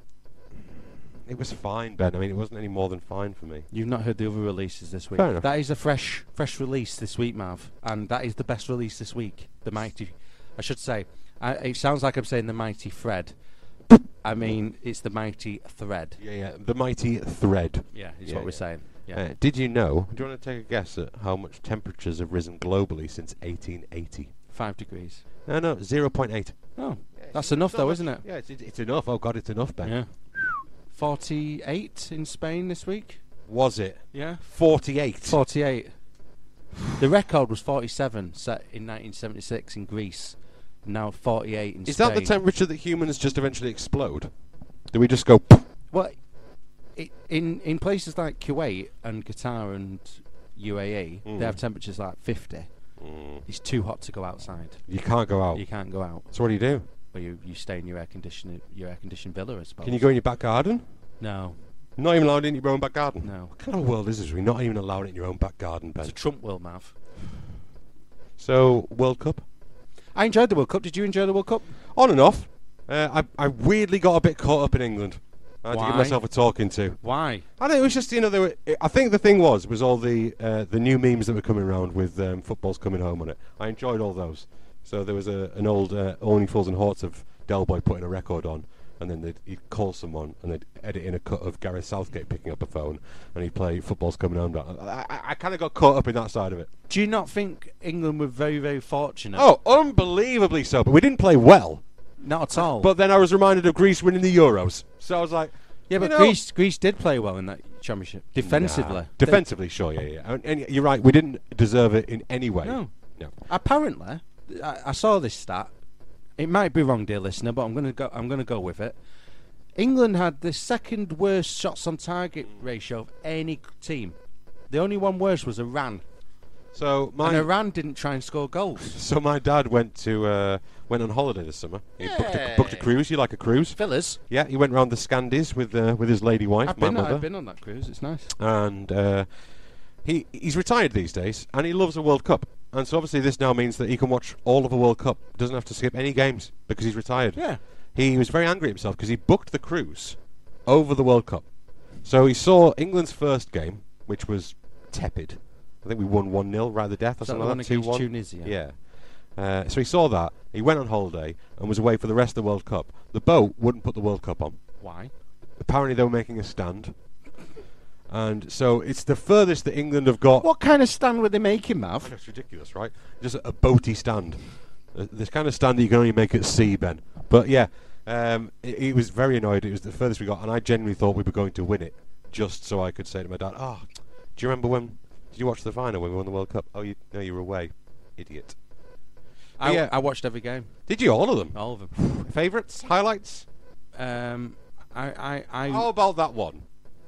It was fine, Ben. I mean, it wasn't any more than fine for me. You've not heard the other releases this week. Fair enough. That is a fresh release this week, Mav, and that is the best release this week. The Mighty, I should say. It sounds like I'm saying the Mighty Fred. I mean, it's the Mighty Thread. Yeah, the Mighty Thread. Yeah, is what we're saying. Yeah. Did you know? Do you want to take a guess at how much temperatures have risen globally since 1880? 5 degrees. No, 0.8. Oh, that's enough, though, isn't it? Yeah, it's enough. Oh God, it's enough, Ben. Yeah. 48 in Spain this week. Was it? Yeah. 48. 48. The record was 47, set in 1976 in Greece. Now 48 in Spain. Is that the temperature that humans just eventually explode? Do we just go... Well, in places like Kuwait and Qatar and UAE, they have temperatures like 50. It's too hot to go outside. You can't go out. You can't go out. So what do you do? Well, you stay in your air conditioned villa, I suppose. Can you go in your back garden? No. Not even allowed in your own back garden? No. What kind of world is this? We're not even allowed in your own back garden, Ben. It's a Trump world, Mav. So, World Cup? I enjoyed the World Cup. Did you enjoy the World Cup? On and off. I weirdly got a bit caught up in England. I had to give myself a talking to. Why? I don't know, it was just, I think the thing was all the new memes that were coming around with footballs coming home on it. I enjoyed all those. So there was an old Only Fools and Horts of Del Boy putting a record on, and then he'd call someone and they'd edit in a cut of Gareth Southgate picking up a phone, and he'd play Football's Coming Home. I kind of got caught up in that side of it. Do you not think England were very, very fortunate? Oh, unbelievably so. But we didn't play well. Not at all. But then I was reminded of Greece winning the Euros. So I was like... Yeah, but Greece did play well in that championship. Defensively. Nah. Defensively, sure, yeah. And you're right, we didn't deserve it in any way. No. Apparently, I saw this stat. It might be wrong, dear listener, but I'm going to go with it. England had the second worst shots on target ratio of any team. The only one worse was Iran. And Iran didn't try and score goals. So my dad went on holiday this summer. He booked a cruise. You like a cruise? Villas. Yeah, he went round the Scandies with his lady wife, I've been on that cruise. It's nice. And he's retired these days, and he loves a World Cup. And so obviously this now means that he can watch all of a World Cup. Doesn't have to skip any games because he's retired. Yeah. He was very angry at himself because he booked the cruise over the World Cup. So he saw England's first game, which was tepid. I think we won 1-0 right to death or something like that. 2-1. Tunisia. Yeah. So he saw that. He went on holiday and was away for the rest of the World Cup. The boat wouldn't put the World Cup on. Why? Apparently they were making a stand. And so it's the furthest that England have got. What kind of stand were they making, Mav? That's ridiculous, right? Just a boaty stand. This kind of stand that you can only make at sea, Ben. But yeah, he was very annoyed. It was the furthest we got, and I genuinely thought we were going to win it, just so I could say to my dad, "Oh, do you remember when? Did you watch the final when we won the World Cup? Oh, you were away, idiot." I watched every game. Did you? All of them? All of them. Favourites? Highlights? I How about that one?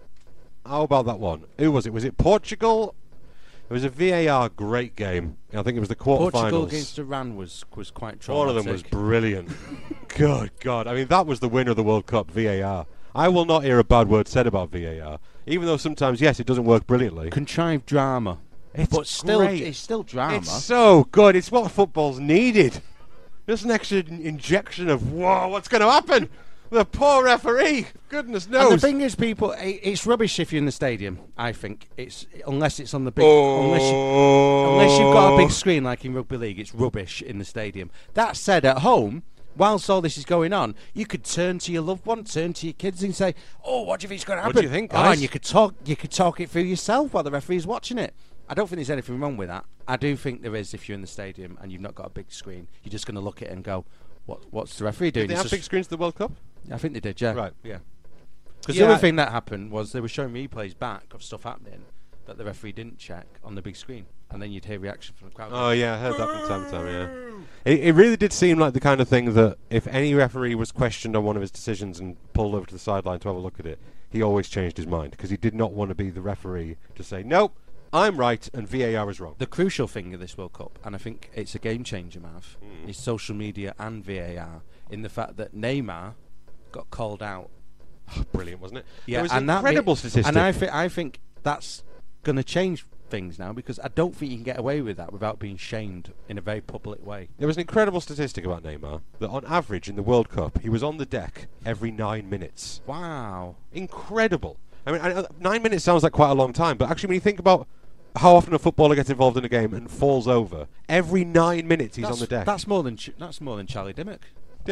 Who was it? Was it Portugal? It was a VAR great game. I think it was the quarterfinals. Portugal against Iran was quite traumatic. One of them was brilliant. Good God. I mean, that was the winner of the World Cup, VAR. I will not hear a bad word said about VAR. Even though sometimes, yes, it doesn't work brilliantly. Contrived drama. It's still drama. It's so good. It's what football's needed. Just an extra injection of, whoa, what's going to happen? The poor referee. Goodness knows. And the thing is, people, it's rubbish if you're in the stadium. I think unless it's on the big, unless you've got a big screen like in rugby league. It's rubbish in the stadium. That said, at home, whilst all this is going on, you could turn to your loved one, turn to your kids, and say, "Oh, what do you think's going to happen?" What do you think, guys? Oh, and you could talk it through yourself while the referee's watching it. I don't think there's anything wrong with that. I do think there is if you're in the stadium and you've not got a big screen. You're just going to look at it and go, "What's the referee doing?" Did they have big screens at the World Cup? I think they did, yeah. Right. Yeah. Because the other thing that happened was they were showing replays back of stuff happening that the referee didn't check on the big screen, and then you'd hear reaction from the crowd. Oh yeah, I heard that from time to time. Yeah, it really did seem like the kind of thing that if any referee was questioned on one of his decisions and pulled over to the sideline to have a look at it, he always changed his mind because he did not want to be the referee to say, "Nope, I'm right and VAR is wrong. The crucial thing of this World Cup, and I think it's a game changer, Mav, is social media and VAR, in the fact that Neymar got called out. Brilliant, wasn't it? Yeah, it was and an incredible statistic. And I think that's going to change things now, because I don't think you can get away with that without being shamed in a very public way. There was an incredible statistic about Neymar, that on average in the World Cup, he was on the deck every 9 minutes. Wow. Incredible. I mean, 9 minutes sounds like quite a long time, but actually when you think about how often a footballer gets involved in a game and falls over, every 9 minutes he's on the deck. That's more than Charlie Dimmock.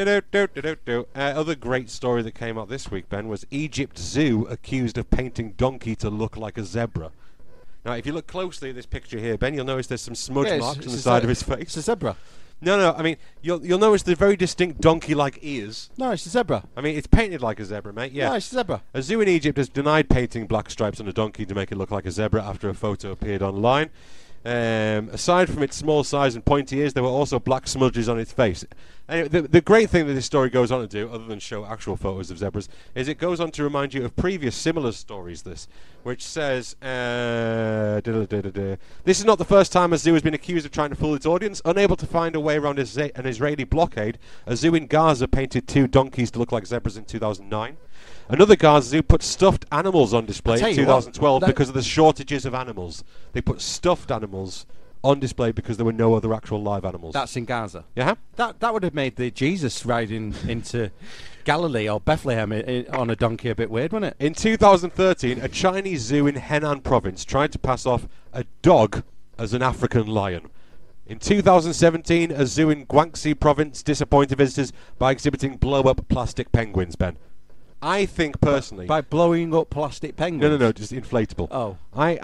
Other great story that came out this week, Ben, was Egypt Zoo accused of painting donkey to look like a zebra. Now, if you look closely at this picture here, Ben, you'll notice there's some smudge marks on the side of his face. It's a zebra. No, I mean, you'll notice the very distinct donkey-like ears. No, it's a zebra. I mean, it's painted like a zebra, mate, yeah. No, it's a zebra. A zoo in Egypt has denied painting black stripes on a donkey to make it look like a zebra after a photo appeared online. Aside from its small size and pointy ears, there were also black smudges on its face. Anyway, the great thing that this story goes on to do, other than show actual photos of zebras, is it goes on to remind you of previous similar stories, which says, this is not the first time a zoo has been accused of trying to fool its audience. Unable to find a way around an Israeli blockade, a zoo in Gaza painted 2 donkeys to look like zebras in 2009. Another Gaza zoo put stuffed animals on display in 2012 because of the shortages of animals. They put stuffed animals on display because there were no other actual live animals. That's in Gaza. Yeah. That would have made the Jesus riding into Galilee or Bethlehem on a donkey a bit weird, wouldn't it? In 2013, a Chinese zoo in Henan province tried to pass off a dog as an African lion. In 2017, a zoo in Guangxi province disappointed visitors by exhibiting blow-up plastic penguins, Ben. I think personally... By blowing up plastic penguins? No, just inflatable. Oh.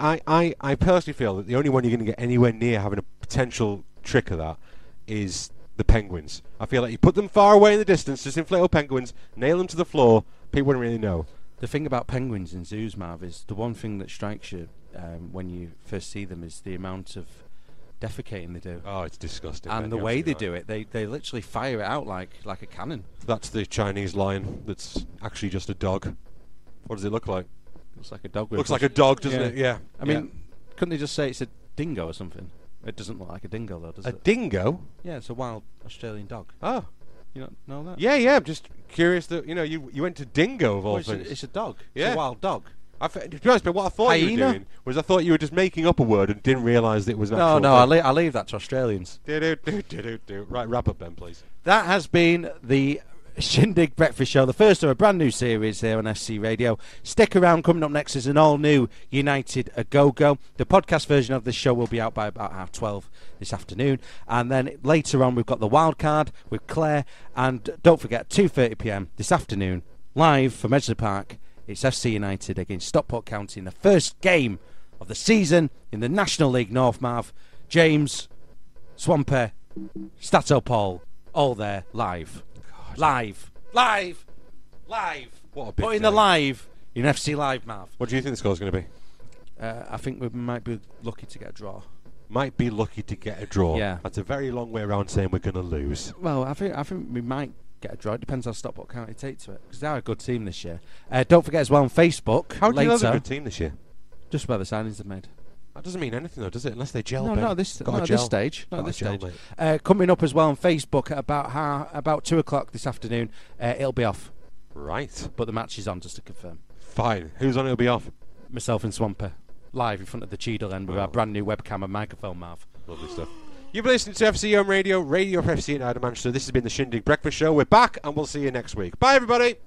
I personally feel that the only one you're going to get anywhere near having a potential trick of that is the penguins. I feel like you put them far away in the distance, just inflatable penguins, nail them to the floor, people wouldn't really know. The thing about penguins in zoos, Marv, is the one thing that strikes you when you first see them is the amount of defecating they do. Oh, it's disgusting. And the way they do it, they literally fire it out like a cannon. That's the Chinese lion that's actually just a dog. What does it look like? Looks like a dog. Looks like a dog, doesn't it? Yeah. I mean, couldn't they just say it's a dingo or something? It doesn't look like a dingo, though, does it? A dingo? Yeah, it's a wild Australian dog. Oh. You don't know that? Yeah, I'm just curious that, you went to dingo of all things. It's a dog. Yeah. It's a wild dog. To be honest, but what I thought you were doing was I thought you were just making up a word and didn't realise that it was an actual No, I leave that to Australians. Right, wrap up, Ben, please. That has been the Shindig Breakfast Show, the first of a brand new series here on FC Radio. Stick around, coming up next is an all-new United A Go-Go. The podcast version of this show will be out by about 12:30 this afternoon. And then later on, we've got the wild card with Claire. And don't forget, 2:30pm this afternoon, live from Edgeley Park, it's FC United against Stockport County in the first game of the season in the National League North, Marv. James, Swampy, Stato Paul, all there live. Live. What a big Put in the live in FC Live, Marv. What do you think the score's going to be? I think we might be lucky to get a draw. Might be lucky to get a draw. Yeah. That's a very long way around saying we're going to lose. Well, I think we might get a draw. It depends how Stockport County take to it, because they are a good team this year. Don't forget as well on Facebook. How do you know they're a good team this year? Just where the signings are made. That doesn't mean anything, though, does it? Unless they gel. No, not this stage. Mate. Coming up as well on Facebook at about 2 o'clock this afternoon. It'll be off. Right. But the match is on, just to confirm. Fine. Who's on? It'll be off. Myself and Swampy, live in front of the Cheadle end with our brand new webcam and microphone, Marv. Lovely stuff. You've been listening to FCUM Radio, Radio for FC United Manchester. This has been the Shindig Breakfast Show. We're back, and we'll see you next week. Bye, everybody.